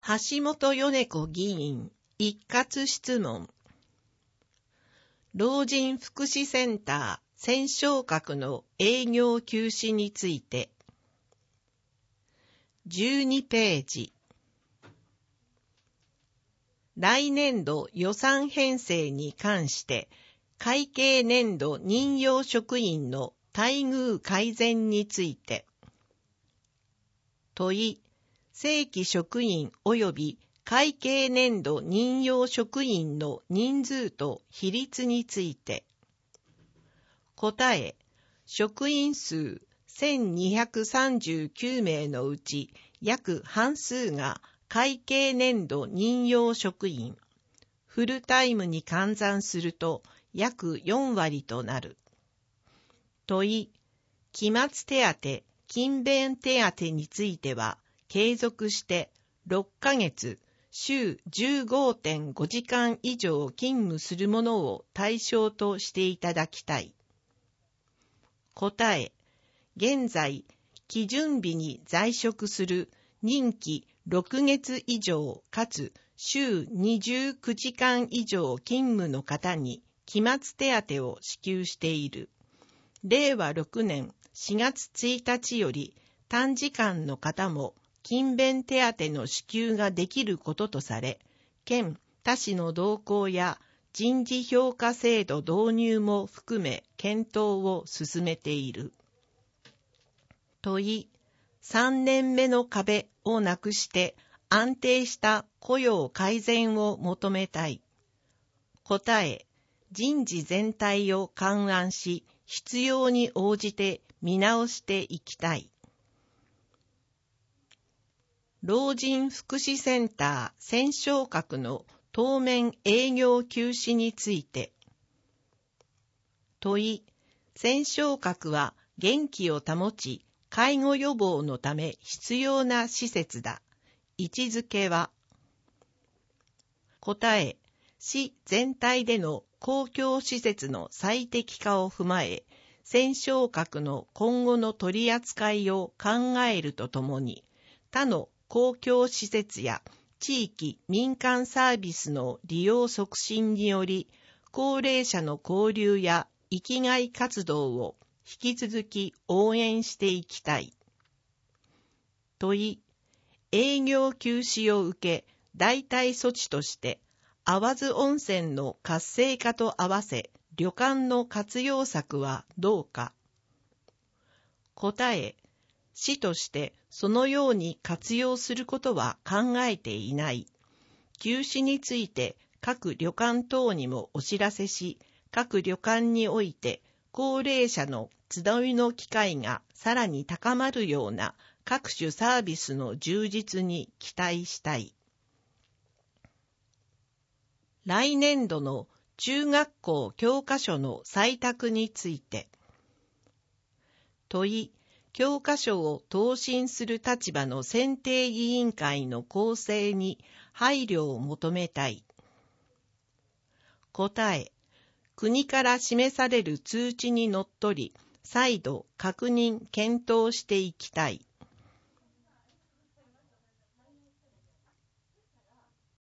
橋本米子議員一括質問。老人福祉センター千松閣の営業休止について。12ページ。来年度予算編成に関して会計年度任用職員の待遇改善について。問い、正規職員及び会計年度任用職員の人数と比率について。答え、職員数1239名のうち約半数が会計年度任用職員、フルタイムに換算すると約4割となる。問い、期末手当、勤勉手当については継続して6ヶ月、週 15.5 時間以上勤務する者を対象としていただきたい。答え、現在、基準日に在職する任期6月以上かつ週29時間以上勤務の方に期末手当を支給している。令和6年4月1日より短時間の方も勤勉手当の支給ができることとされ、県他市の動向や人事評価制度導入も含め検討を進めている。問い、3年目の壁をなくして安定した雇用改善を求めたい。答え、人事全体を勘案し、必要に応じて見直していきたい。老人福祉センター千松閣の当面営業休止について。問い、千松閣は元気を保ち、介護予防のため必要な施設だ。位置づけは。答え、市全体での公共施設の最適化を踏まえ、千松閣の今後の取り扱いを考えるとともに、他の公共施設や地域民間サービスの利用促進により、高齢者の交流や生きがい活動を引き続き応援していきたい。問い、営業休止を受け、代替措置として、粟津温泉の活性化と合わせ、旅館の活用策はどうか。答え、市としてそのように活用することは考えていない。休止について各旅館等にもお知らせし、各旅館において高齢者の集いの機会がさらに高まるような各種サービスの充実に期待したい。来年度の中学校教科書の採択について。問い、教科書を答申する立場の選定委員会の構成に配慮を求めたい。答え、国から示される通知にのっとり、再度確認・検討していきたい。